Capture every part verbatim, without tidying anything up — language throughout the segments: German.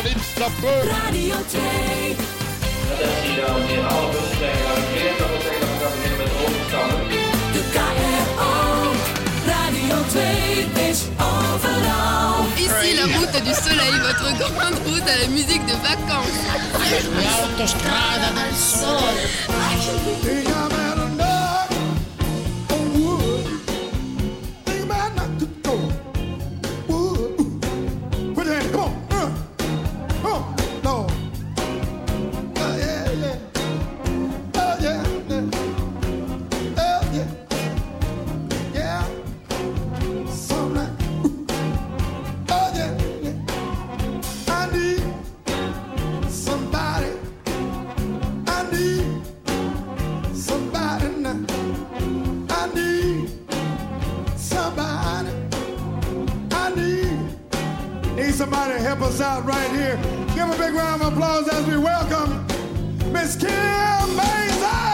van instappen. Radio twee. Attentie dames en heren, alle bussen zijn gearriveerd. Dat wil zeggen dat we gaan beginnen met de overstappen. De K R O. Radio twee is overal. Ici la route du soleil, votre grande route à la musique de vacances. L'autostrada del sole. Somebody help us out right here. Give a big round of applause as we welcome Miss Kim Mason.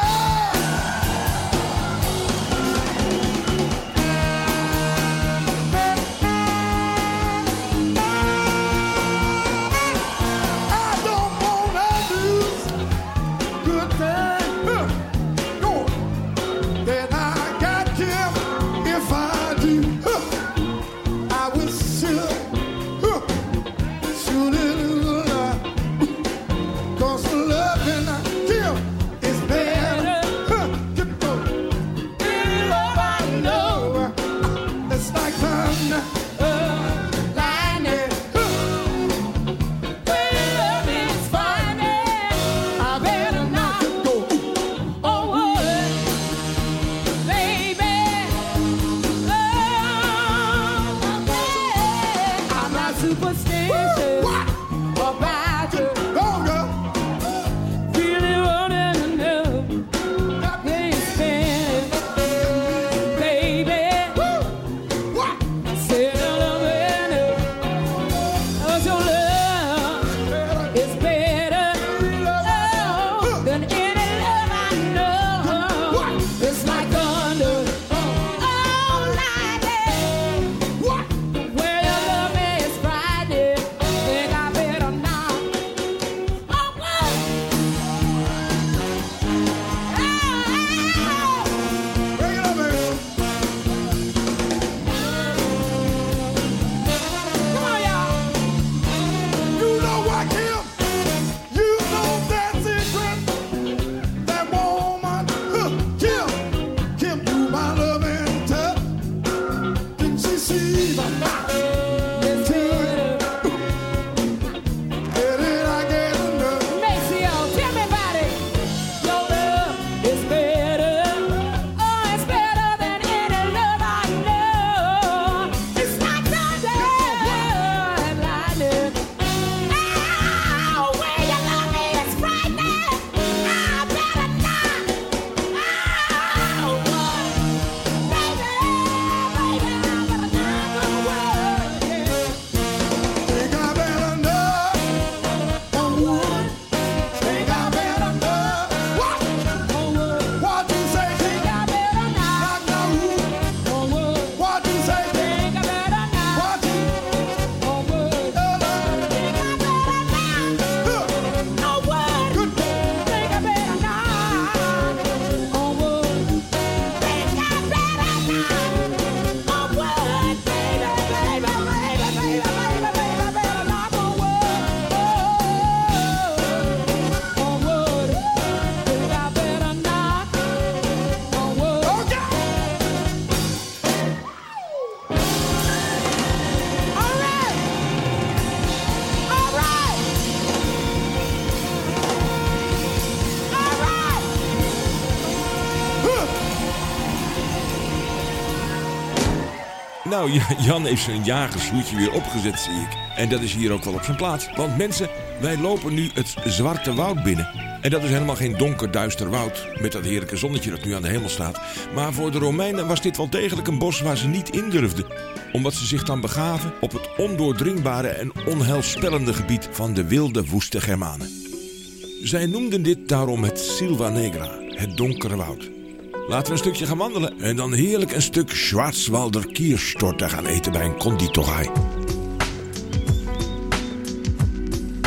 Nou, Jan heeft zijn jagershoedje weer opgezet, zie ik. En dat is hier ook wel op zijn plaats. Want mensen, wij lopen nu het Zwarte Woud binnen. En dat is helemaal geen donker, duister woud met dat heerlijke zonnetje dat nu aan de hemel staat. Maar voor de Romeinen was dit wel degelijk een bos waar ze niet in durfden. Omdat ze zich dan begaven op het ondoordringbare en onheilspellende gebied van de wilde, woeste Germanen. Zij noemden dit daarom het Silva Negra, het donkere woud. Laten we een stukje gaan wandelen en dan heerlijk een stuk Schwarzwalder Kirschtorte gaan eten bij een konditorei.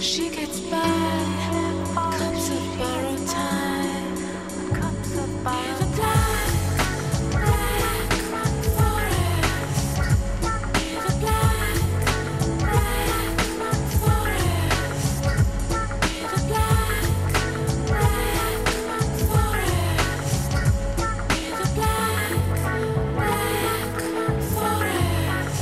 She gets by, cups of borrowed time, cups of borrowed the black, black forest, near the black, black forest, near the black, black forest, near the black, black forest.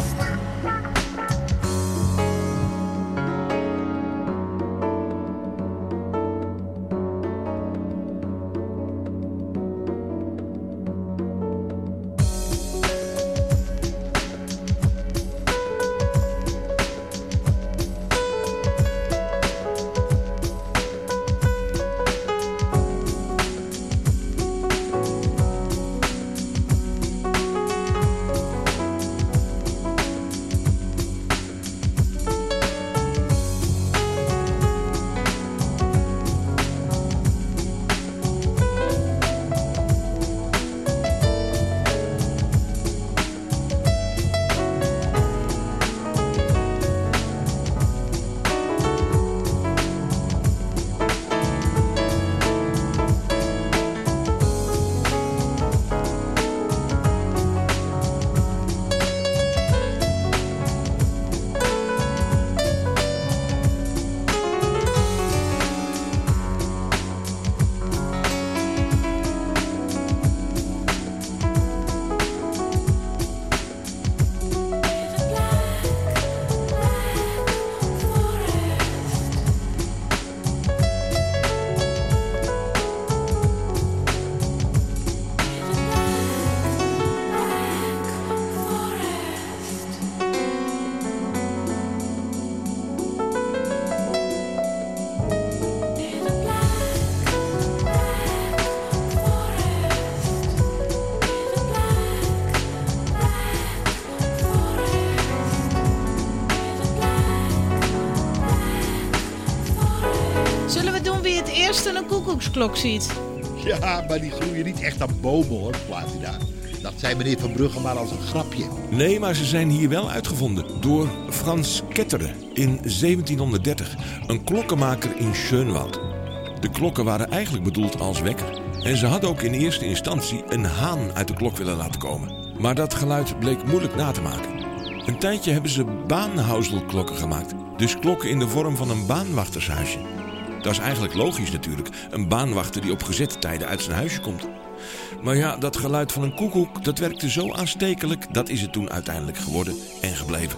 Zullen we doen wie het eerst een koekoeksklok ziet? Ja, maar die groeien niet echt aan bomen, hoor, Platina. Dat zei meneer Van Brugge maar als een grapje. Nee, maar ze zijn hier wel uitgevonden door Frans Ketteren in zeventienhonderddertig, een klokkenmaker in Schönwald. De klokken waren eigenlijk bedoeld als wekker. En ze hadden ook in eerste instantie een haan uit de klok willen laten komen. Maar dat geluid bleek moeilijk na te maken. Een tijdje hebben ze baanhouselklokken gemaakt. Dus klokken in de vorm van een baanwachtershuisje. Dat is eigenlijk logisch natuurlijk. Een baanwachter die op gezette tijden uit zijn huisje komt. Maar ja, dat geluid van een koekoek, dat werkte zo aanstekelijk, dat is het toen uiteindelijk geworden en gebleven.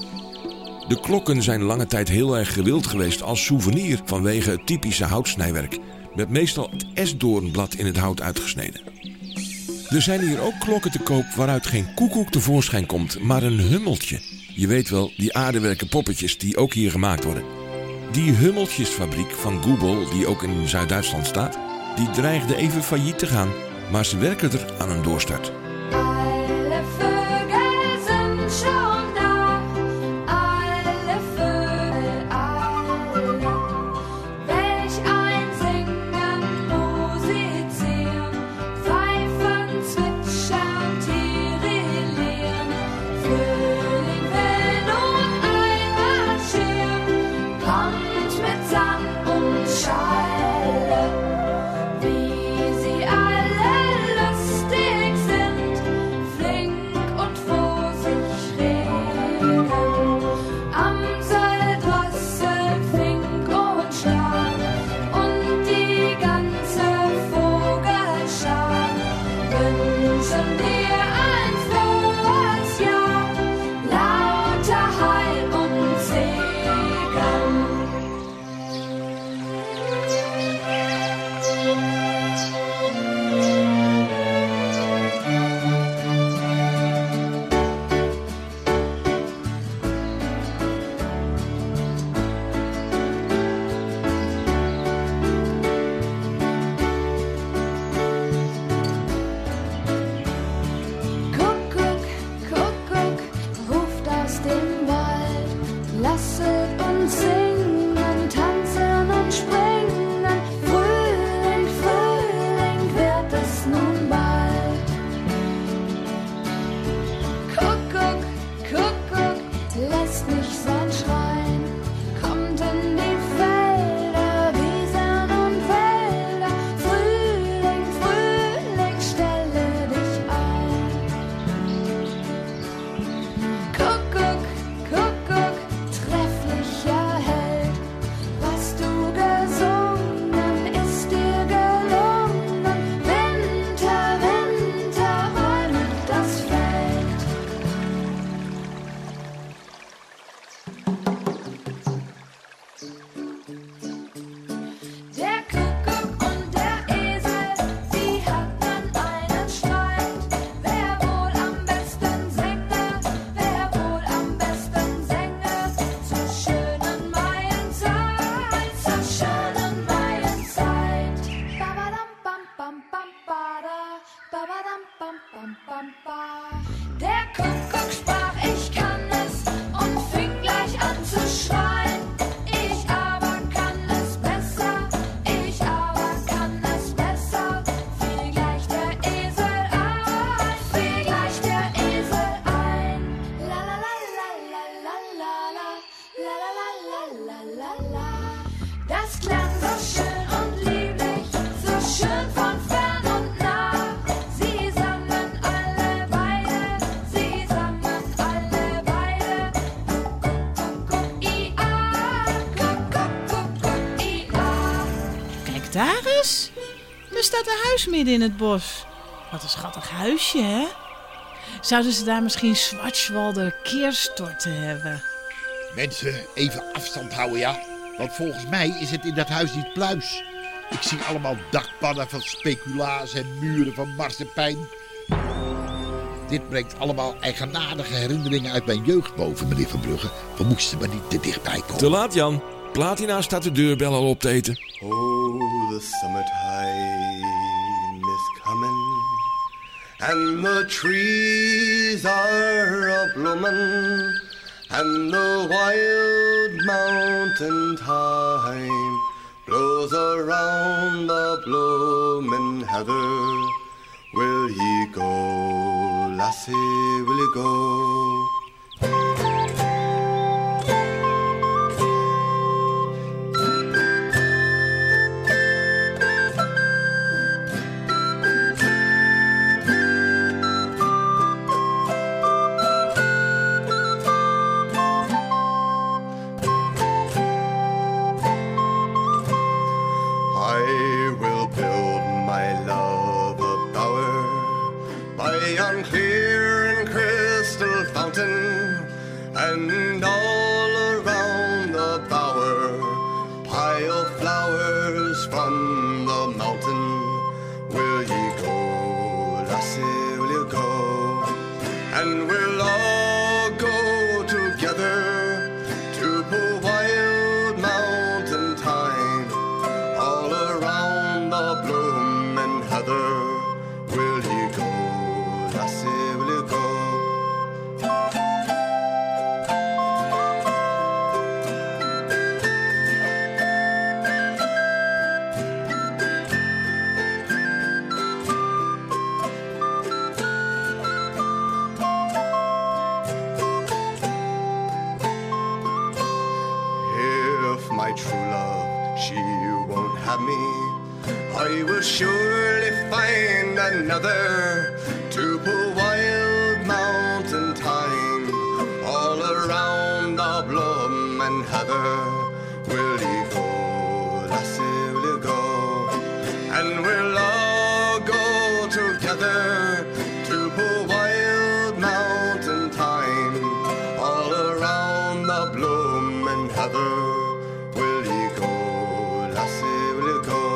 De klokken zijn lange tijd heel erg gewild geweest als souvenir vanwege het typische houtsnijwerk. Met meestal het esdoornblad in het hout uitgesneden. Er zijn hier ook klokken te koop waaruit geen koekoek tevoorschijn komt, maar een hummeltje. Je weet wel, die aardewerken poppetjes die ook hier gemaakt worden. Die hummeltjesfabriek van Goebel, die ook in Zuid-Duitsland staat, die dreigde even failliet te gaan, maar ze werken er aan een doorstart. Alle Vögel sind schon da, alle Vögel, alle. Welch ein Singen, Musizieren, Pfeifen, Zwitschern, Tirillieren. Frühling will nun einmarschieren, kommt mit Sang und Schall. Wie sie alle lustig sind, flink und vor sich reden. Amsel, Drossel, Fink und Schlag und die ganze Vogelschar wünschen dir ein frohes Jahr, lauter Heil und Segen. Das klang so schön und lieblich, so schön von fern und nah. Sie sangen alle beide, sie sangen alle beide. Kuck, kuck, kuck, i-a, kuck, kuck, kuck, kuck, i-a. Kijk daar eens. Er staat een huis midden in het bos. Wat een schattig huisje, hè? Zouden ze daar misschien Schwarzwalder Keerstorten hebben? Mensen, even afstand houden, ja. Want volgens mij is het in dat huis niet pluis. Ik zie allemaal dakpannen van speculaas en muren van marsepein. Dit brengt allemaal eigenaardige herinneringen uit mijn jeugd boven, meneer Van Brugge. We moesten maar niet te dichtbij komen. Te laat, Jan. Platina staat de deurbel al op te eten. Oh, the summertime is coming, and the trees are a-bloomin', and the wild mountain thyme blows around the bloomin' heather. Will ye go, lassie, will ye go? Clear and crystal fountain, and all around the bower pile flowers from the mountain. Will ye go, lassie, will you go? And we'll all go together to the wild mountain thyme, all around the bloomin' heather. Will ye go, lassie, will you go? If my true love, she won't have me, I will surely find another to pull wild mountain thyme all around the bloomin' heather. Will ye go, lassie, will you go? And we'll all go together to pull wild mountain thyme all around the bloomin' heather. Will ye go, lassie, will you go?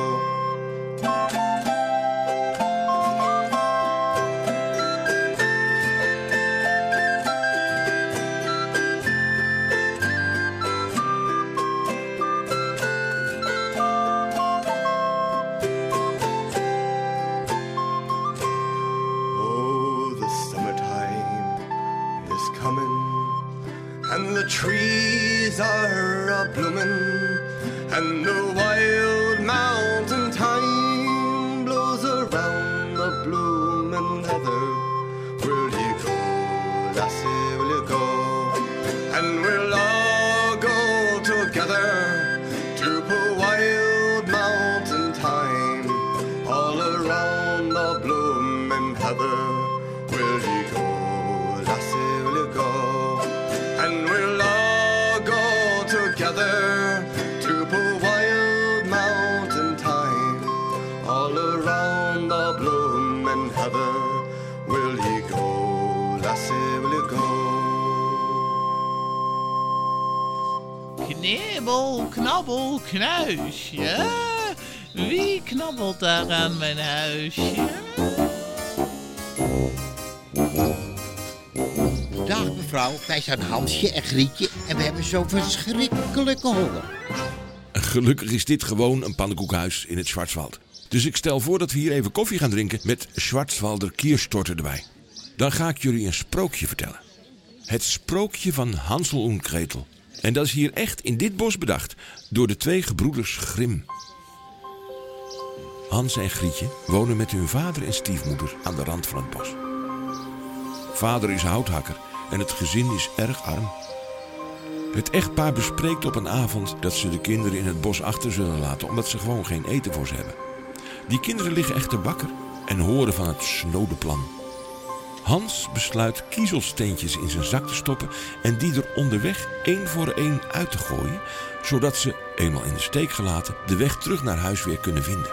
And the trees are a-bloomin', and the wild mountain thyme blows around the bloomin' heather. Will ye go, lassie, will you go? And we'll all go together to the wild mountain thyme all around the bloomin' heather. Will ye go, lassie, will you go? And we'll all go together to the wild mountain thyme all around the bloomin' heather. Will ye go, lassie, will you go? Knibbel, knabbel, knuisje. Wie knabbelt daar aan mijn huisje? Dag mevrouw, wij zijn Hansje en Grietje en we hebben zo'n verschrikkelijke honger. Gelukkig is dit gewoon een pannenkoekhuis in het Schwarzwald. Dus ik stel voor dat we hier even koffie gaan drinken met Schwarzwalder Keerstorten erbij. Dan ga ik jullie een sprookje vertellen. Het sprookje van Hansel en Gretel. En dat is hier echt in dit bos bedacht door de twee gebroeders Grimm. Hans en Grietje wonen met hun vader en stiefmoeder aan de rand van het bos. Vader is houthakker en het gezin is erg arm. Het echtpaar bespreekt op een avond dat ze de kinderen in het bos achter zullen laten, omdat ze gewoon geen eten voor ze hebben. Die kinderen liggen echter wakker en horen van het snode plan. Hans besluit kiezelsteentjes in zijn zak te stoppen en die er onderweg één voor één uit te gooien, zodat ze, eenmaal in de steek gelaten, de weg terug naar huis weer kunnen vinden.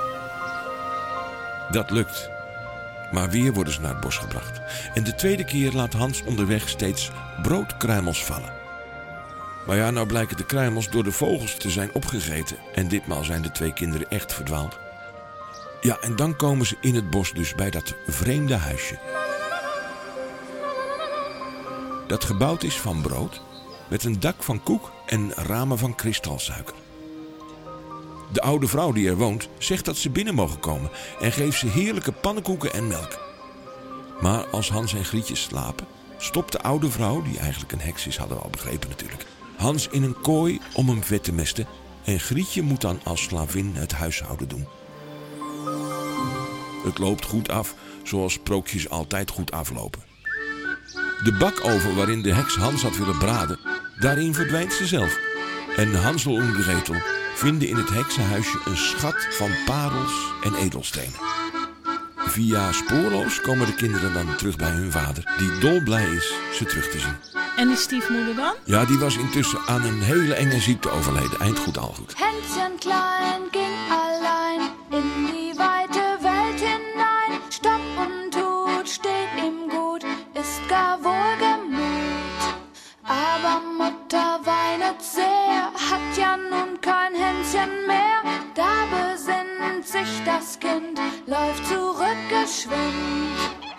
Dat lukt. Maar weer worden ze naar het bos gebracht. En de tweede keer laat Hans onderweg steeds broodkruimels vallen. Maar ja, nou blijken de kruimels door de vogels te zijn opgegeten. En ditmaal zijn de twee kinderen echt verdwaald. Ja, en dan komen ze in het bos dus bij dat vreemde huisje. Dat gebouwd is van brood, met een dak van koek en ramen van kristalsuiker. De oude vrouw die er woont zegt dat ze binnen mogen komen en geeft ze heerlijke pannenkoeken en melk. Maar als Hans en Grietje slapen, stopt de oude vrouw, die eigenlijk een heks is, hadden we al begrepen natuurlijk, Hans in een kooi om hem vet te mesten en Grietje moet dan als slavin het huishouden doen. Het loopt goed af, zoals sprookjes altijd goed aflopen. De bakoven waarin de heks Hans had willen braden, daarin verdwijnt ze zelf. En Hansel en Gretel vinden in het heksenhuisje een schat van parels en edelstenen. Via spoorloos komen de kinderen dan terug bij hun vader, die dolblij is ze terug te zien. En die stiefmoeder dan? Ja, die was intussen aan een hele enge ziekte overleden. Eind goed, al goed. Hänschen klein ging allein in die weite Welt hinein. Stopp und tut, steht ihm gut, ist gar wohlgemut. Aber Mutter weinet sehr, hat ja nun kein Hänschen mehr. Da besinnt sich das Kind, läuft zurück geschwind.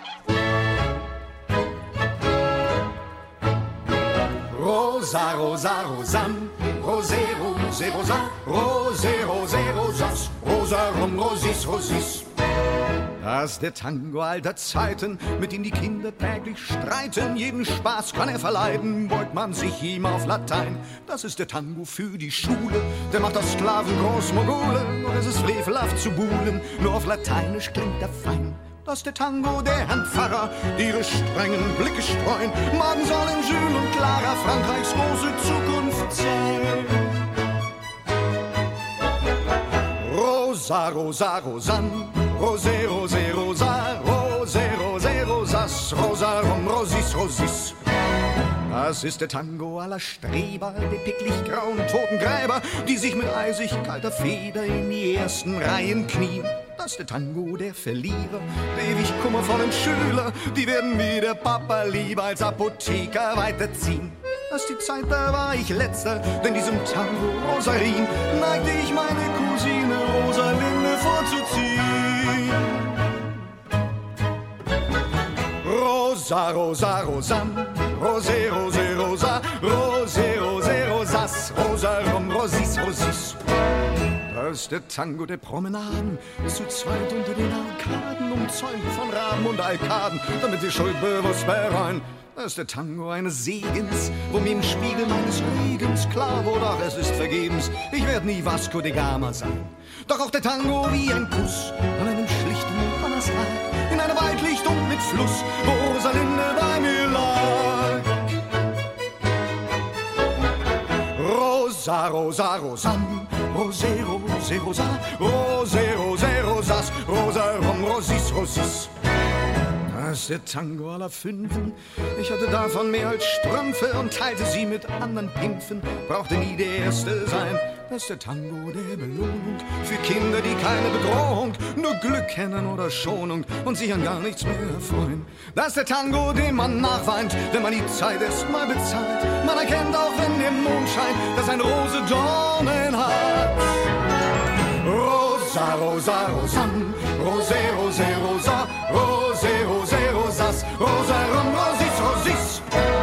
Rosa, Rosa, Rosanne, Rosé, Rosé, Rosa, Rosé, Rosé, Rosas, Rosa, rum, Rosis, Rosis. Das ist der Tango alter Zeiten, mit dem die Kinder täglich streiten. Jeden Spaß kann er verleiden, beugt man sich ihm auf Latein. Das ist der Tango für die Schule, der macht aus Sklaven Großmogule. Und es ist frevelhaft zu buhlen, nur auf Lateinisch klingt er fein. Das ist der Tango der Herrn Pfarrer, die ihre strengen Blicke streuen. Morgen soll in Jules und Clara Frankreichs große Zukunft sein. Rosa, Rosa, Rosanne, Rosé, Rosé, Rosa, Rosé, Rosé, Rosas, Rosa, rum, Rosis, Rosis. Das ist der Tango aller Streber, der picklig grauen Totengräber, die sich mit eisig kalter Feder in die ersten Reihen knien. Das ist der Tango der Verlierer, der ewig kummervollen Schüler, die werden wie der Papa lieber als Apotheker weiterziehen. Das ist die Zeit, da war ich letzter, denn diesem Tango Rosarin neigte ich meine Cousine Rosalinde vorzuziehen. Rosa, Rosa, Rosanne, Rosé, Rosé, Rosa, Rosé, Rosé, Rosas, Rosa, rum, Rosis, Rosis. Das ist der Tango der Promenaden, ist zu zweit unter den Arkaden, umzäunt von Raben und Alkaden, damit sie schuldbewusst bereuen. Das ist der Tango eines Segens, wo mir im Spiegel meines Regens klar wurde, ach, es ist vergebens, ich werd nie Vasco de Gama sein. Doch auch der Tango wie ein Kuss an einem schlichten Donnerstag, in einem Waldlicht und mit Fluss, wo Rosalinde bei mir lag. Rosa, Rosa, Rosanne, Rosé, Rosé, Rosa, Rosé, Rosé, Rosas, Rosa, rum, Rosis, Rosis. Das ist der Tango aller Fünfen. Ich hatte davon mehr als Strümpfe und teilte sie mit anderen Pimpfen. Brauchte nie der Erste sein. Das ist der Tango der Belohnung für Kinder, die keine Bedrohung, nur Glück kennen oder Schonung und sich an gar nichts mehr erfreuen. Das ist der Tango, dem man nachweint, wenn man die Zeit erst mal bezahlt. Man erkennt auch, wenn der Mond scheint, dass eine Rose Dornen hat. Rosa, Rosa, Rosanne, Rosé, Rosé, Rosa, Rosé, Rosé, Rosas, Rosa, rum, Rosis, Rosis.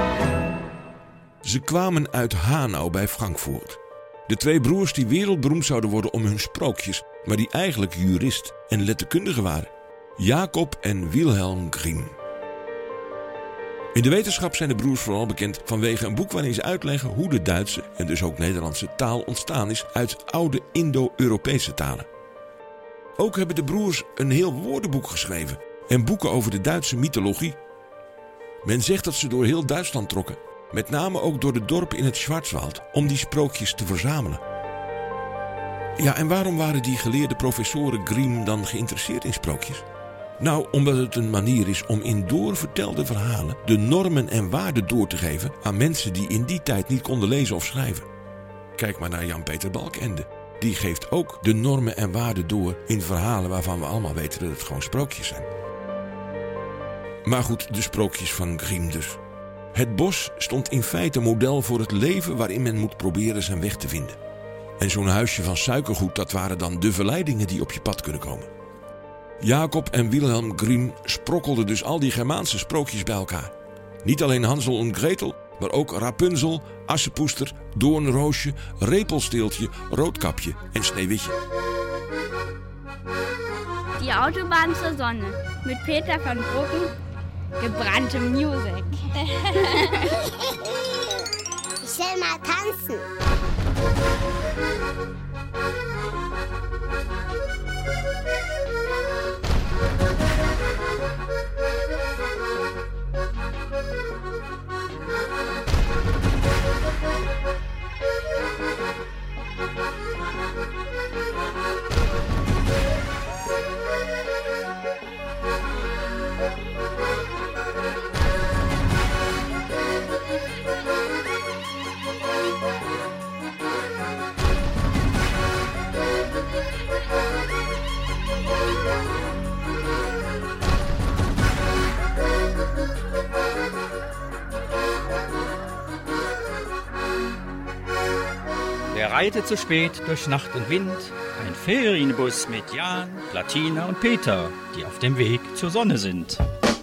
Ze kwamen uit Hanau bij Frankfurt. De twee broers die wereldberoemd zouden worden om hun sprookjes, maar die eigenlijk jurist en letterkundige waren. Jacob en Wilhelm Grimm. In de wetenschap zijn de broers vooral bekend vanwege een boek waarin ze uitleggen hoe de Duitse en dus ook Nederlandse taal ontstaan is uit oude Indo-Europese talen. Ook hebben de broers een heel woordenboek geschreven en boeken over de Duitse mythologie. Men zegt dat ze door heel Duitsland trokken met name ook door de dorpen in het Schwarzwald, om die sprookjes te verzamelen. Ja, en waarom waren die geleerde professoren Grimm dan geïnteresseerd in sprookjes? Nou, omdat het een manier is om in doorvertelde verhalen de normen en waarden door te geven aan mensen die in die tijd niet konden lezen of schrijven. Kijk maar naar Jan-Peter Balkenende. Die geeft ook de normen en waarden door in verhalen waarvan we allemaal weten dat het gewoon sprookjes zijn. Maar goed, de sprookjes van Grimm dus. Het bos stond in feite model voor het leven waarin men moet proberen zijn weg te vinden. En zo'n huisje van suikergoed, dat waren dan de verleidingen die op je pad kunnen komen. Jacob en Wilhelm Grimm sprokkelden dus al die Germaanse sprookjes bij elkaar. Niet alleen Hansel en Gretel, maar ook Rapunzel, Assepoester, Doornroosje, Repelsteeltje, Roodkapje en Sneeuwwitje. Die Autobahn zur Sonne mit Peter van Broeken, gebrannte Music. Ich will mal tanzen. Er reitet zu spät durch Nacht und Wind, ein Ferienbus mit Jan, Platina und Peter, die auf dem Weg zur Sonne sind.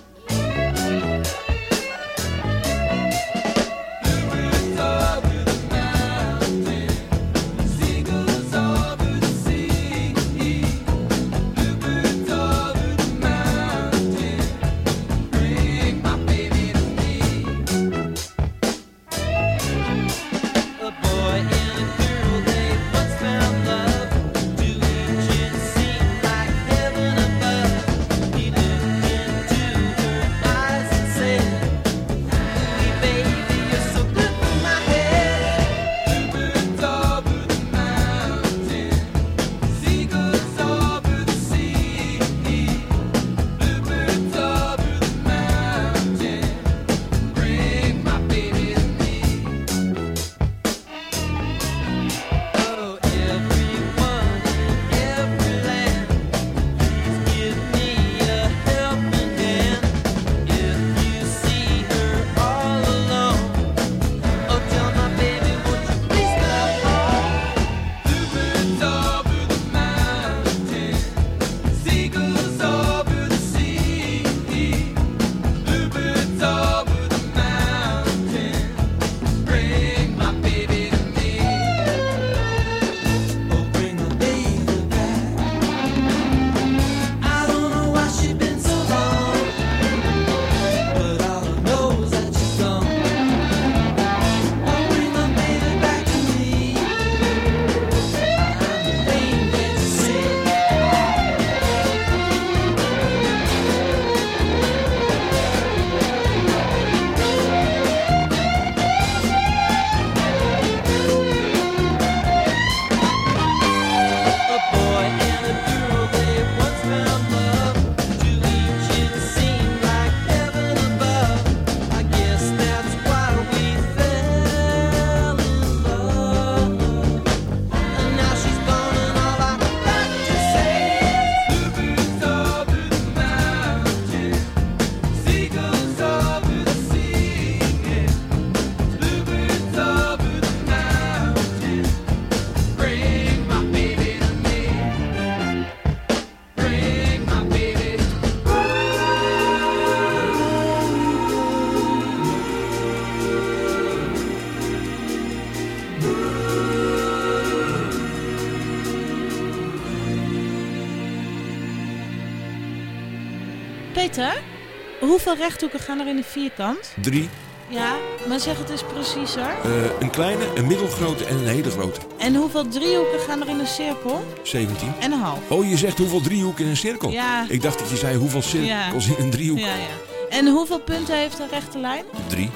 Peter, hoeveel rechthoeken gaan er in een vierkant? Drie. Ja, maar zeg het eens preciezer. Uh, een kleine, een middelgrote en een hele grote. En hoeveel driehoeken gaan er in een cirkel? zeventien. En een half. Oh, je zegt hoeveel driehoeken in een cirkel? Ja. Ik dacht dat je zei hoeveel cirkels ja. in een driehoek. Ja, ja. En hoeveel punten heeft een rechte lijn? Drie.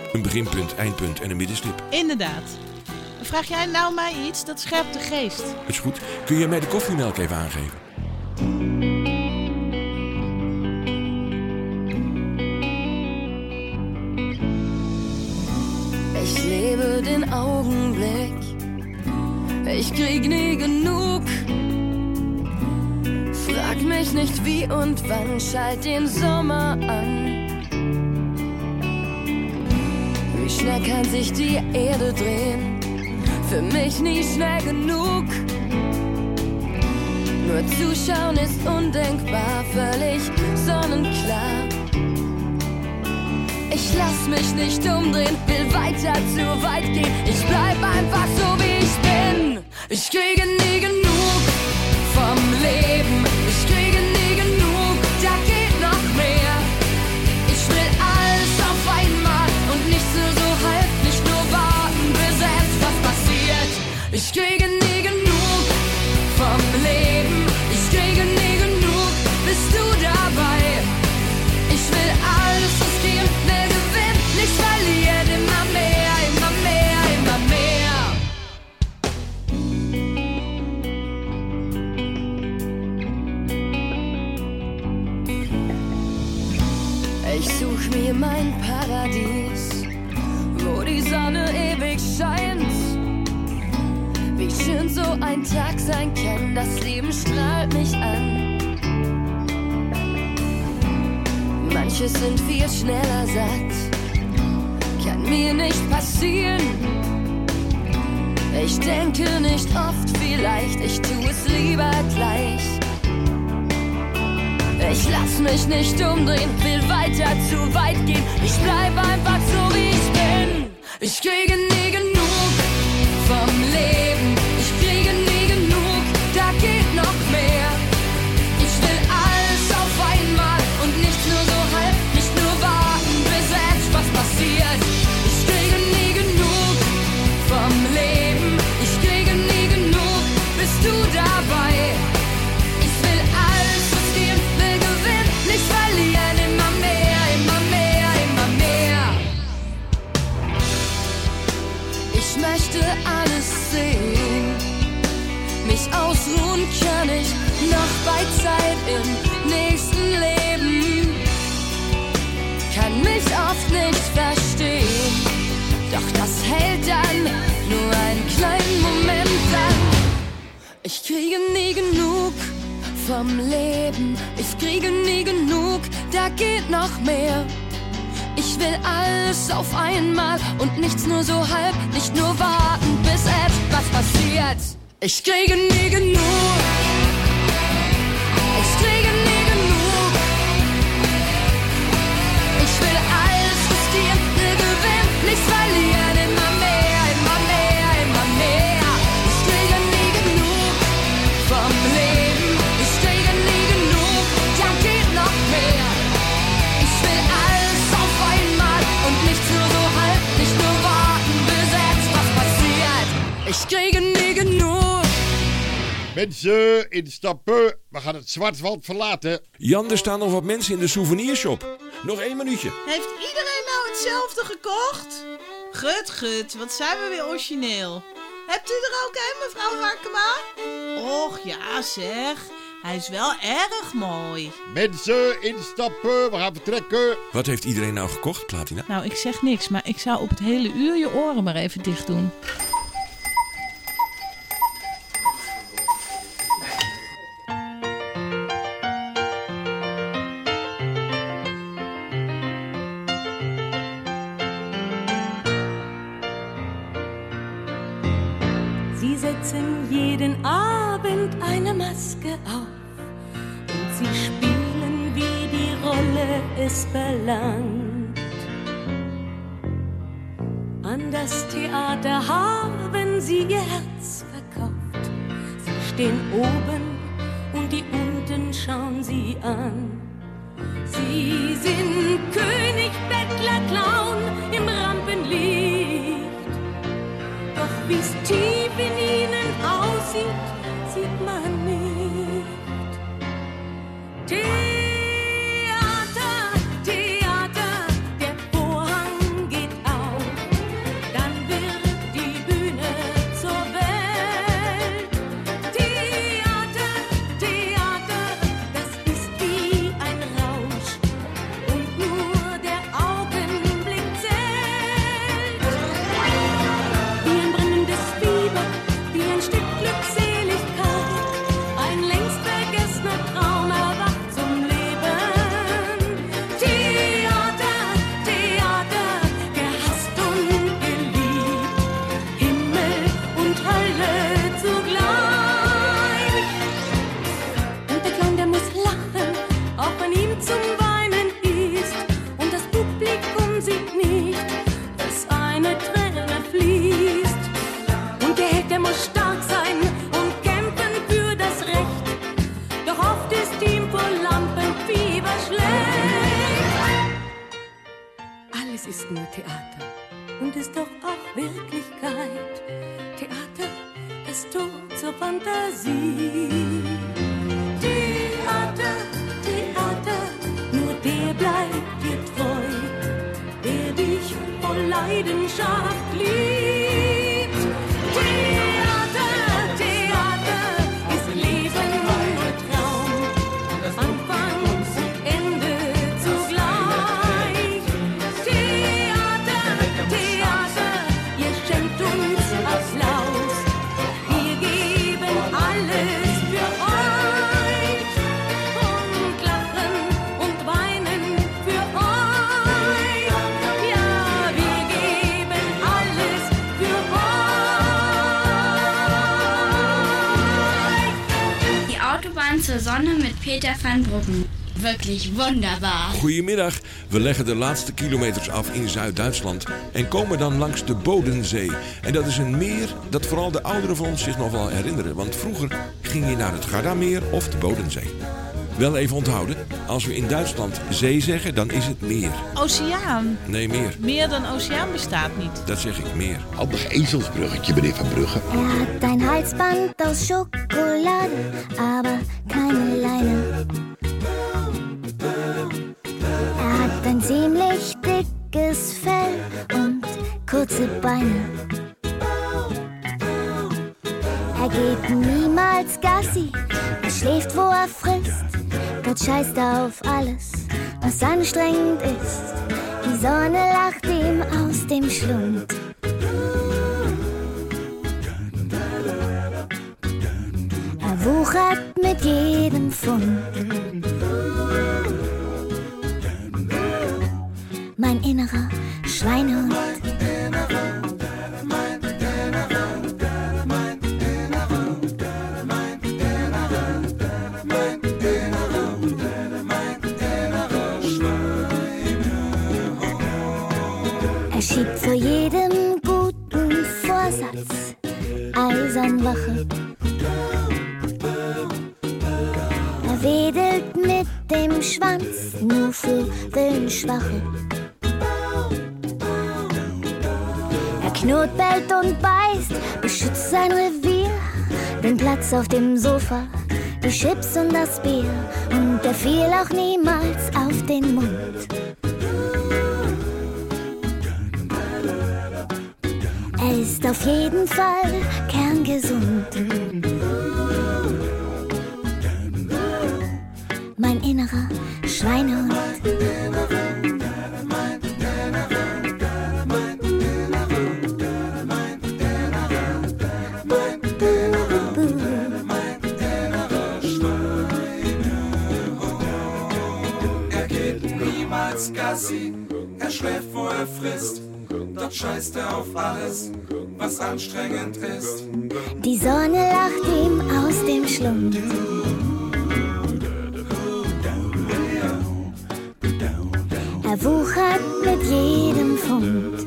Een beginpunt, eindpunt en een middenstip. Inderdaad. Vraag jij nou mij iets, dat scherpt de geest. Het is goed. Kun je mij de koffiemelk even aangeven? Ich lebe den Augenblick, ich krieg nie genug. Frag mich nicht wie und wann, schalt den Sommer an. Wie schnell kann sich die Erde drehen, für mich nie schnell genug. Nur zuschauen ist undenkbar, völlig sonnenklar. Ich lass mich nicht umdrehen, will weiter zu weit gehen. Ich bleib einfach so wie ich bin. Ich kriege nie genug vom Leben. Ich kriege nie genug, da geht noch mehr. Ich will alles auf einmal und nicht nur so halb, nicht nur warten, bis etwas passiert. Ich kriege nie genug vom Leben. Ich kriege nie genug, bist du dabei? Ich will alles riskieren, will gewinnen, nicht verlieren. Immer mehr, immer mehr, immer mehr. Ich such mir mein Paradies, wo die Sonne ewig scheint. Wie schön so ein Tag sein kann, das Leben strahlt mich an. Manche sind viel schneller satt, kann mir nicht passieren. Ich denke nicht oft, vielleicht, ich tu es lieber gleich. Ich lass mich nicht umdrehen, will weiter zu weit gehen. Ich bleib einfach so wie ich bin. Ich kriege nie genug vom Leben. Ich kriege nie genug, da geht noch mehr. Ich will alles auf einmal und nicht nur so halb, nicht nur warten, bis etwas passiert. Ich kriege nie genug vom Leben. Ich kriege nie genug, bist du dabei? Ich will alles riskieren, will gewinnen, nicht verlieren. Immer mehr, immer mehr, immer mehr. Ich möchte alles sehen. Mich ausruhen kann ich noch bei Zeit im nächsten Leben. Kann mich oft nicht verstehen, doch das hält dann nur einen kleinen Moment an. Ich kriege nie genug vom Leben. Ich kriege nie genug, da geht noch mehr. Ich will alles auf einmal und nichts nur so halb, nicht nur warten, bis etwas passiert. Ich kriege nie genug. Ich kriege nie genug. Ich will alles riskieren, will gewinnen, nichts verlieren. Immer mehr, immer mehr, immer mehr. Ich kriege nie genug vom Leben. Ich kriege nie genug, da geht noch mehr. Ich will alles auf einmal und nichts nur so halb, nicht nur warten, bis etwas passiert. Ich kriege nie genug. Mensen, instappen. We gaan het Zwartwald verlaten. Jan, er staan nog wat mensen in de souvenirshop. Nog één minuutje. Heeft iedereen nou hetzelfde gekocht? Gut, gut, wat zijn we weer origineel. Hebt u er ook een, mevrouw Harkema? Och, ja zeg. Hij is wel erg mooi. Mensen, instappen. We gaan vertrekken. Wat heeft iedereen nou gekocht, Platina? Nou, ik zeg niks, maar ik zou op het hele uur je oren maar even dicht doen. Sie setzen jeden Abend eine Maske auf und sie spielen, wie die Rolle es verlangt. An das Theater haben sie ihr Herz verkauft. Sie stehen oben und die unten schauen sie an. Sie sind König, Bettler, Clown im Rampenlicht. Doch wie's tief in ihnen aussieht, sieht man nicht. Theater, Theater, der Vorhang geht auf. Theater und ist doch auch Wirklichkeit. Theater ist tot zur Fantasie. Theater, Theater, nur der bleibt dir treu, der dich voll Leidenschaft liebt. Theater, Theater ist Leben und Traum, Anfang und Ende zugleich. Theater, Theater, ihr schenkt uns Applaus, wir geben alles für euch und lachen und weinen für euch. Ja, wir geben alles für euch. Die Autobahn zur Sonne mit Peter van Broeken. Wirklich wunderbar. Goedemiddag, we leggen de laatste kilometers af in Zuid-Duitsland en komen dan langs de Bodensee. En dat is een meer dat vooral de ouderen van ons zich nog wel herinneren. Want vroeger ging je naar het Gardameer of de Bodensee. Wel even onthouden, als we in Duitsland zee zeggen, dan is het meer. Oceaan. Nee, meer. Meer dan oceaan bestaat niet. Dat zeg ik meer. Handig ezelsbruggetje, meneer Van Brugge. Er hat ein Halsband aus Schokolade, aber keine Leine. Er hat ein ziemlich dickes Fell und kurze Beine. Er geht niemals Gassi, er schläft, wo er frisst. Gott scheißt auf alles, was anstrengend ist. Die Sonne lacht ihm aus dem Schlund. Er wuchert mit jedem Pfund. Mein innerer Schweinehund. Er schiebt vor jedem guten Vorsatz eisern Wache. Er wedelt mit dem Schwanz nur für Willensschwache. Er knurrt, bellt und beißt, beschützt sein Revier, den Platz auf dem Sofa, die Chips und das Bier. Und er fiel auch niemals auf den Mund. Er ist auf jeden Fall kerngesund. Mein innerer Schweinehund. Er geht niemals Gassi, er schläft, wo er frisst. Dort scheißt er auf alles, was anstrengend ist. Die Sonne lacht ihm aus dem Schlund. Er wuchert mit jedem Pfund.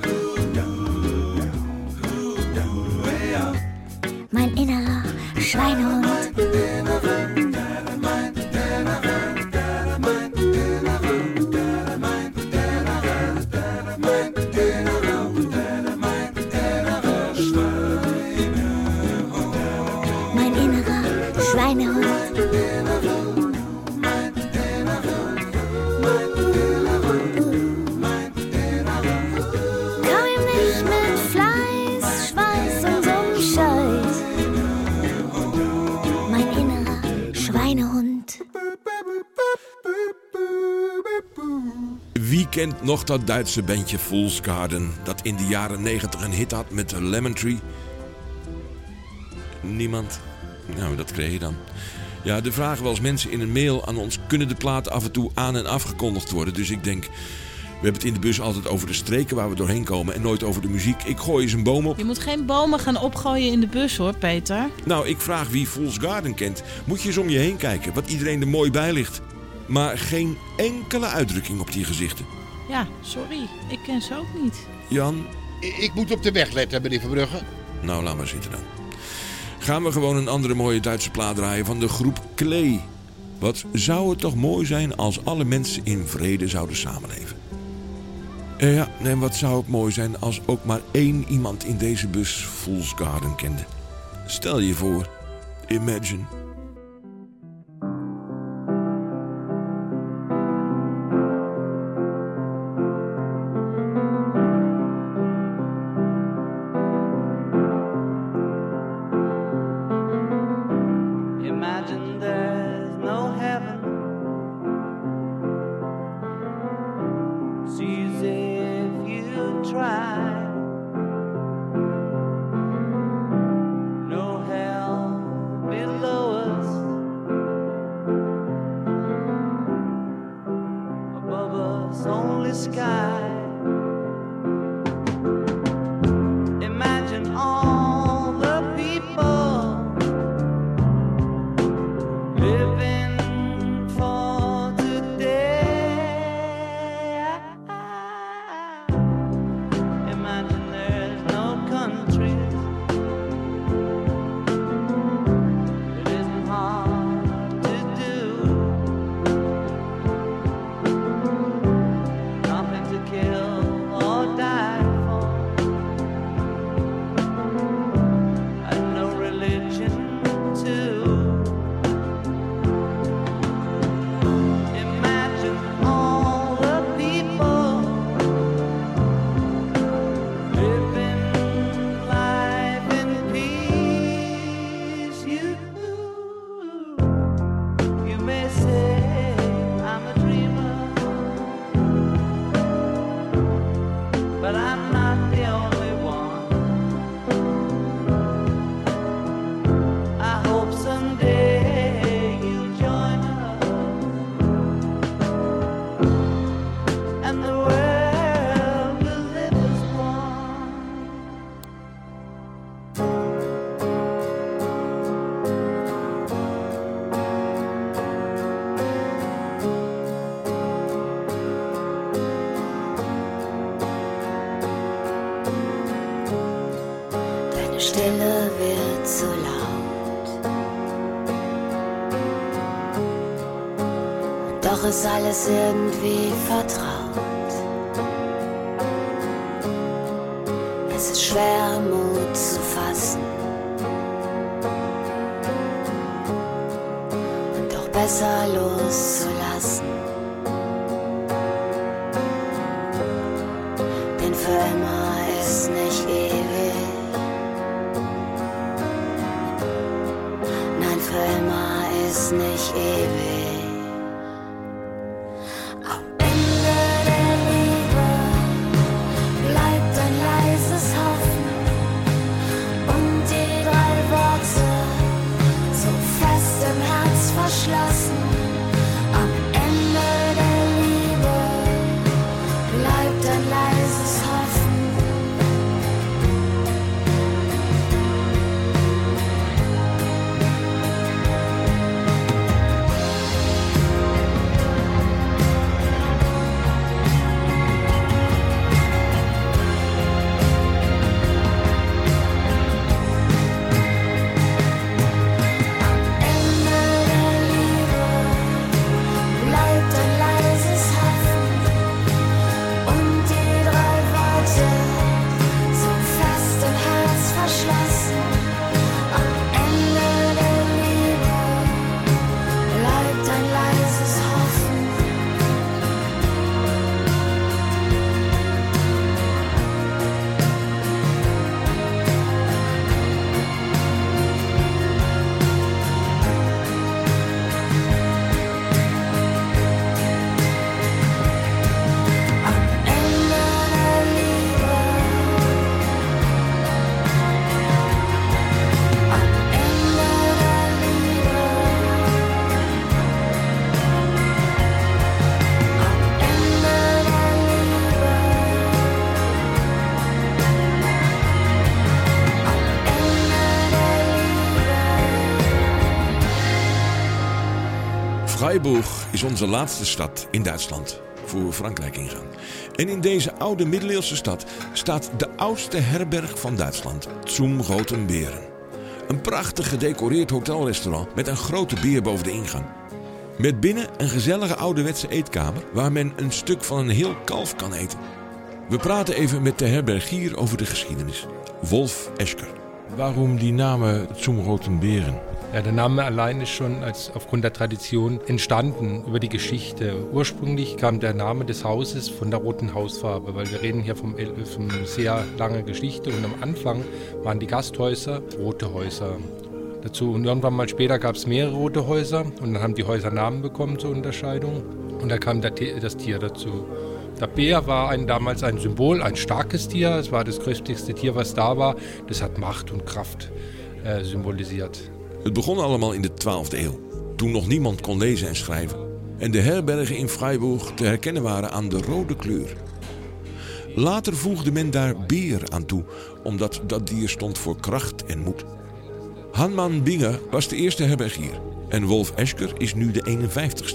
Mein innerer Schweinehund. Mein innerer Schweinehund. Komm ihm nicht mit Fleiß, Schweiß und so'm Scheiß. Mein innerer Schweinehund. Wie kent nog dat Duitse bandje Fool's Garden dat in de jaren negentig een hit had met Lemon Tree? Niemand? Nou, dat kreeg je dan. Ja, de vragen wel eens mensen in een mail aan ons: kunnen de platen af en toe aan- en afgekondigd worden? Dus ik denk, we hebben het in de bus altijd over de streken waar we doorheen komen en nooit over de muziek. Ik gooi eens een boom op. Je moet geen bomen gaan opgooien in de bus hoor, Peter. Nou, ik vraag wie Fool's Garden kent. Moet je eens om je heen kijken, wat iedereen er mooi bij ligt. Maar geen enkele uitdrukking op die gezichten. Ja, sorry. Ik ken ze ook niet. Jan? Ik moet op de weg letten, meneer Van Brugge. Nou, laat maar zitten dan. Gaan we gewoon een andere mooie Duitse plaat draaien van de groep Klee. Wat zou het toch mooi zijn als alle mensen in vrede zouden samenleven. Eh ja, en wat zou het mooi zijn als ook maar één iemand in deze bus Fool's Garden kende. Stel je voor, imagine. Imagine there's no heaven. It's easy if you try. No hell below us. Above us only sky. Imagine all the people living for today. Imagine there's no countries. It isn't hard to do. Nothing to kill or die for. And no religion too. Imagine all the people living life in peace. You, you may say I'm a dreamer, but I'm not the only one. I hope someday you'll join us. And the world will live as one. Deine Stille wird zu laut. Und doch ist alles irgendwie vertraut. Es ist schwer, Mut zu fassen. Und doch besser loszulassen. Denn für immer ist nicht ewig. Nein, für immer ist nicht ewig. Am Ende der Liebe bleibt ein leises Hoffen und die drei Worte so fest im Herz verschlossen. Am Ende der Liebe bleibt ein leises Hoffen. Bleibt ein leises Hoffen und die drei Worte so fest im Herz verschlossen. Am Ende der Liebe bleibt ein leises Hoffen. Freiburg is onze laatste stad in Duitsland, voor we Frankrijk ingaan. En in deze oude middeleeuwse stad staat de oudste herberg van Duitsland, Zum Roten Bären. Een prachtig gedecoreerd hotelrestaurant met een grote beer boven de ingang. Met binnen een gezellige ouderwetse eetkamer waar men een stuk van een heel kalf kan eten. We praten even met de herbergier over de geschiedenis. Wolf Esker. Warum die Name zum Roten Bären? Ja, der Name allein ist schon als aufgrund der Tradition entstanden über die Geschichte. Ursprünglich kam der Name des Hauses von der roten Hausfarbe, weil wir reden hier vom, vom sehr lange Geschichte und am Anfang waren die Gasthäuser rote Häuser. Dazu und irgendwann mal später gab es mehrere rote Häuser und dann haben die Häuser Namen bekommen zur Unterscheidung und da kam der, das Tier dazu. Der Bär war ein, damals ein Symbol, ein starkes Tier, es war das kräftigste Tier, was da war. Das hat Macht und Kraft äh, symbolisiert. Het begon allemaal in de twaalfde eeuw, toen nog niemand kon lezen en schrijven. En de herbergen in Freiburg te herkennen waren aan de rode kleur. Later voegde men daar beer aan toe, omdat dat dier stond voor kracht en moed. Hanman Binge was de eerste herbergier en Wolf Esker is nu de eenenvijftigste.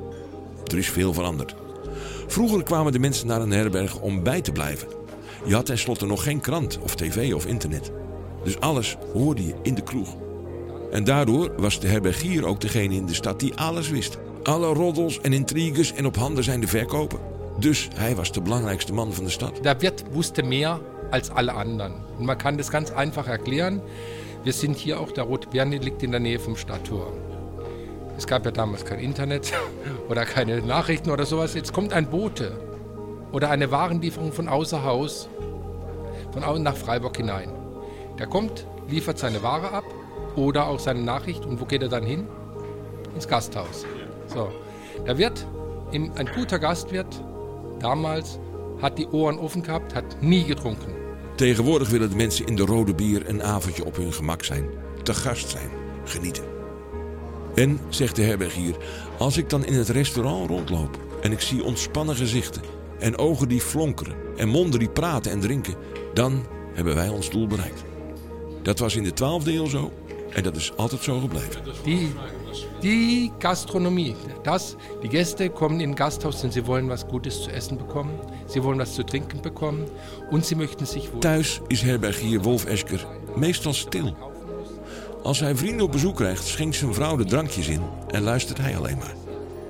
Er is veel veranderd. Vroeger kwamen de mensen naar een herberg om bij te blijven. Je had tenslotte nog geen krant of tv of internet. Dus alles hoorde je in de kroeg. En daardoor was de herbergier ook degene in de stad die alles wist. Alle roddels en intriges en op handen zijn de verkopen. Dus hij was de belangrijkste man van de stad. Der Wirt wusste mehr als alle anderen. Und man kann das ganz einfach erklären. Wir sind hier auch, der Rote Bären liegt in der Nähe vom Stadttor. Es gab ja damals kein Internet oder keine Nachrichten oder sowas. Jetzt kommt ein Bote oder eine Warenlieferung von außer Haus, von außen nach Freiburg hinein. Der kommt, liefert seine Ware ab oder auch seine Nachricht. Und wo geht er dann hin? Ins Gasthaus. So. Der Wirt, ein guter Gastwirt, damals hat die Ohren offen gehabt, hat nie getrunken. Tegenwoordig willen de mensen in de Rode Bier een avondje op hun gemak zijn. Te gast zijn. Genieten. En, zegt de herbergier, als ik dan in het restaurant rondloop en ik zie ontspannen gezichten en ogen die flonkeren en monden die praten en drinken, dan hebben wij ons doel bereikt. Dat was in de twaalfde eeuw zo en dat is altijd zo gebleven. Die, die Gastronomie, das, die Gäste kommen in ein Gasthaus, denn sie wollen was Gutes zu essen bekommen, sie wollen was zu trinken bekommen und sie möchten sich wohl... Thuis is herbergier Wolf Esker meestal stil. Als hij vrienden op bezoek krijgt, schenkt zijn vrouw de drankjes in en luistert hij alleen maar.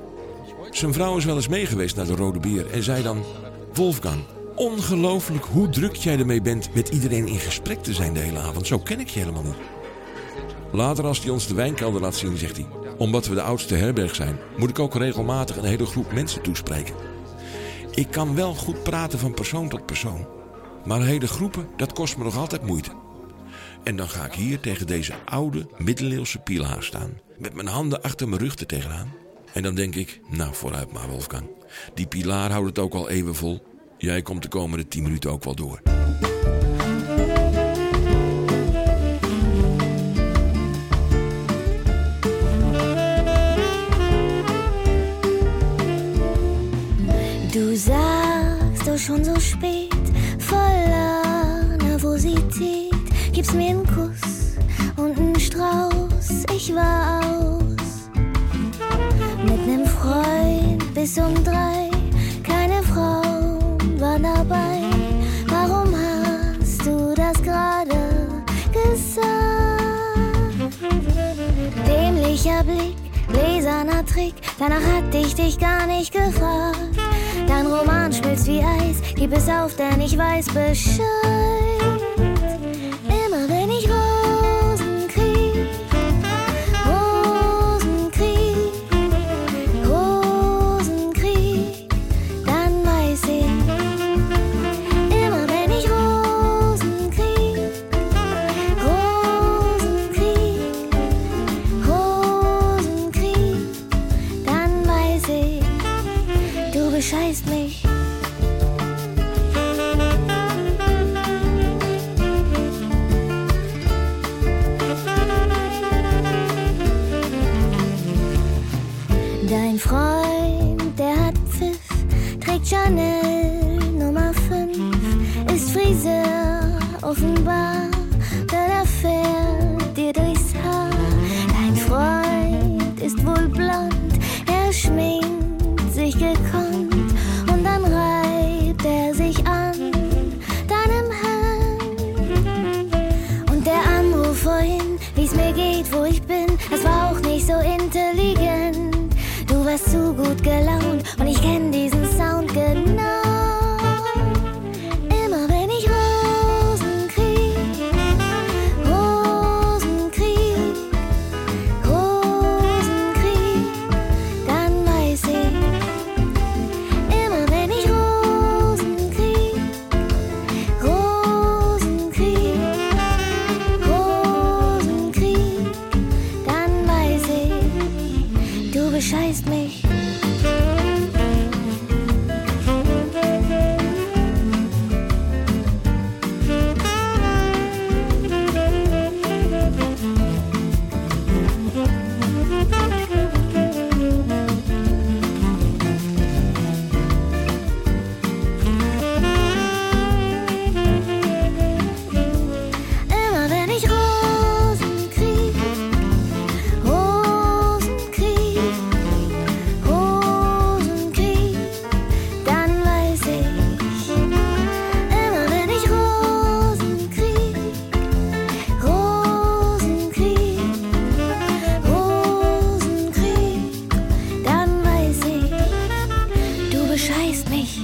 Zijn vrouw is wel eens meegeweest naar de Rode Bier en zei dan: Wolfgang, ongelooflijk hoe druk jij ermee bent met iedereen in gesprek te zijn de hele avond. Zo ken ik je helemaal niet. Later als hij ons de wijnkelder laat zien, zegt hij: omdat we de oudste herberg zijn, moet ik ook regelmatig een hele groep mensen toespreken. Ik kan wel goed praten van persoon tot persoon, maar hele groepen, dat kost me nog altijd moeite. En dan ga ik hier tegen deze oude, middeleeuwse pilaar staan, met mijn handen achter mijn rug er tegenaan. En dan denk ik, nou vooruit maar Wolfgang, die pilaar houdt het ook al eeuwen vol. Jij komt de komende tien minuten ook wel door. Du sagst doch schon so spät, voller Nervosität, gibst mir einen Kuss und einen Strauß, ich war aus. Mit nem Freund bis um drei, keine Frau war dabei. Warum hast du das gerade gesagt? Dämlicher Blick, gläserner Trick, danach hatte ich dich gar nicht gefragt. Dein Roman schmilzt wie Eis, gib es auf, denn ich weiß Bescheid. Immer wenn ich Rosen krieg, Rosen krieg, Rosen krieg, dann weiß ich. Immer wenn ich Rosen krieg, Rosen krieg, Rosen krieg, dann weiß ich, du bescheißt mich. Dein Freund, der hat Pfiff, trägt Chanel Nummer fünf, ist Friseur offenbar, denn er fährt dir durchs Haar. Dein Freund ist wohl blond, er schminkt sich gekonnt und dann reibt er sich an deinem Hemd. Und der Anruf vorhin, wie's mir geht, wo ich bin, das war auch nicht so intelligent. Du warst zu gut gelaunt und ich kenn diesen Sound genau. bescheißt mich. Immer wenn ich Rosen krieg, Rosen krieg, Rosen krieg, dann weiß ich. Immer wenn ich Rosen krieg, Rosen krieg, Rosen krieg, dann weiß ich, du bescheißt mich.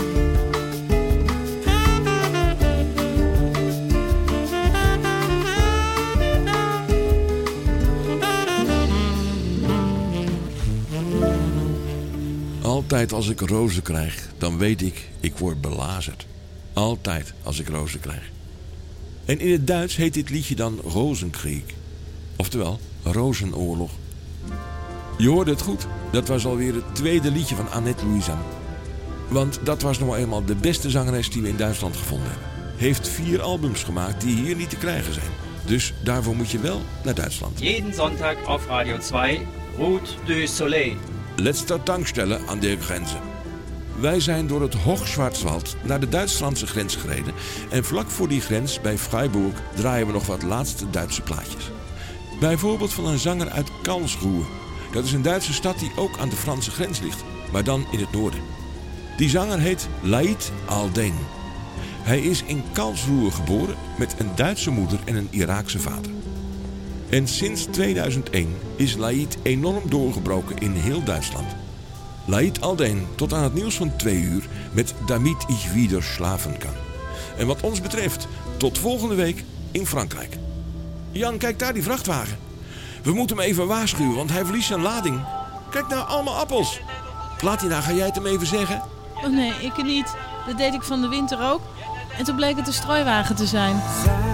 Altijd als ik rozen krijg, dan weet ik, ik word belazerd. Altijd als ik rozen krijg. En in het Duits heet dit liedje dan Rozenkrieg. Oftewel, Rozenoorlog. Je hoorde het goed, dat was alweer het tweede liedje van Annette Louisan. Want dat was nog eenmaal de beste zangeres die we in Duitsland gevonden hebben. Heeft vier albums gemaakt die hier niet te krijgen zijn. Dus daarvoor moet je wel naar Duitsland. Jeden Sonntag auf Radio zwei, Route du Soleil. Letzter Tankstelle aan de Grenze. Wij zijn door het Hochschwarzwald naar de Duits-Franse grens gereden. En vlak voor die grens, bij Freiburg, draaien we nog wat laatste Duitse plaatjes. Bijvoorbeeld van een zanger uit Karlsruhe. Dat is een Duitse stad die ook aan de Franse grens ligt, maar dan in het noorden. Die zanger heet Laït Alden. Hij is in Karlsruhe geboren met een Duitse moeder en een Iraakse vader. En sinds tweeduizend één is Laït enorm doorgebroken in heel Duitsland. Laït Alden tot aan het nieuws van twee uur met Damit ich wieder schlafen kan. En wat ons betreft, tot volgende week in Frankrijk. Jan, kijk daar die vrachtwagen. We moeten hem even waarschuwen, want hij verliest zijn lading. Kijk nou, allemaal appels. Platina, ga jij het hem even zeggen? Oh nee, ik niet. Dat deed ik van de winter ook. En toen bleek het een strooiwagen te zijn.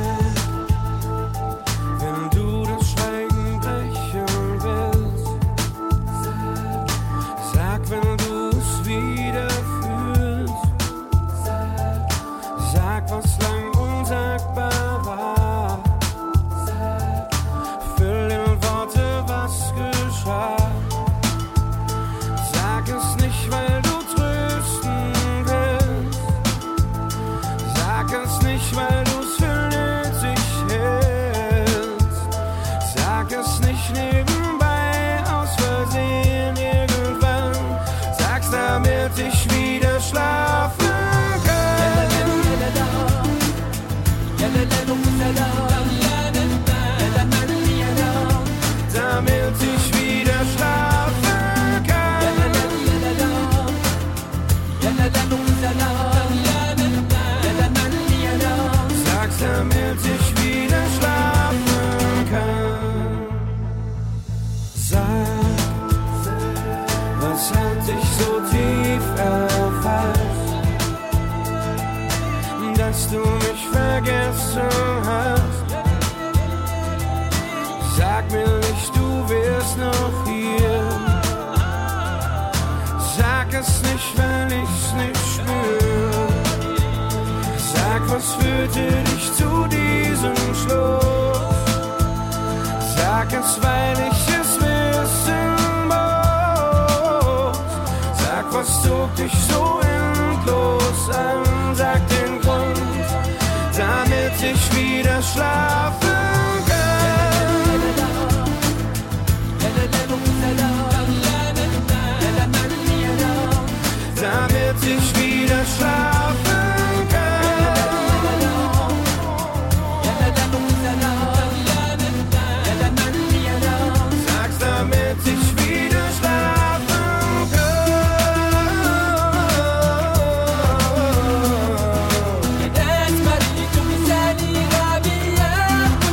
Wenn du das Schweigen brechen willst, sag, wenn du es wieder fühlst, sag, was lang unsagbar war, füll in Worte, was geschah, sag es nicht, weil du trösten willst, sag es nicht, weil du's für nötig hältst, sag es nicht nebenbei, aus Versehen irgendwann, sag's, damit ich wieder schlafen kann. Damit ich wieder schlafen kann. Sag's, damit ich wieder schlafen kann. Sag, was hat dich so tief erfasst, dass du mich vergessen hast? Sag mir nicht, du wärst noch hier. Sag es nicht, weil ich's nicht spür. Sag, was führte dich zu diesem Schluss? Sag es, weil ich es wissen muss. Sag, was zog dich so endlos an? Sag den Grund, damit ich wieder schlafen kann. Damit ich wieder schlafen kann. Sag's, damit ich wieder schlafen kann.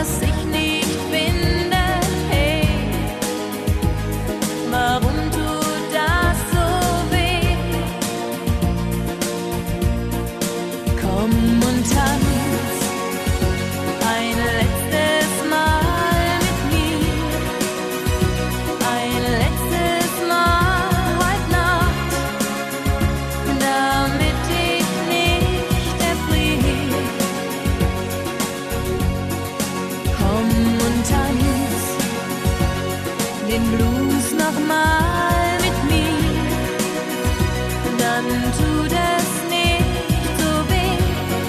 das sich nicht findet. Hey, warum tut das so weh? Komm und tanz ein letztes Mal mit mir, ein letztes Mal heute Nacht, damit ich nicht erfriere. Komm und tanz den Blues noch mal mit mir, dann tut es nicht so weh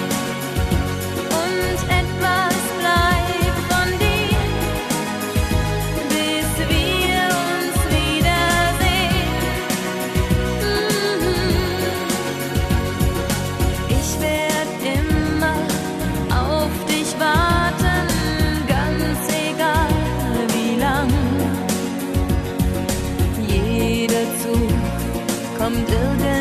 und etwas bleibt von dir, bis wir uns wiedersehen. Mhm. Ich werd immer auf dich warten, ganz egal wie lang. Jeder Zug kommt irgendwann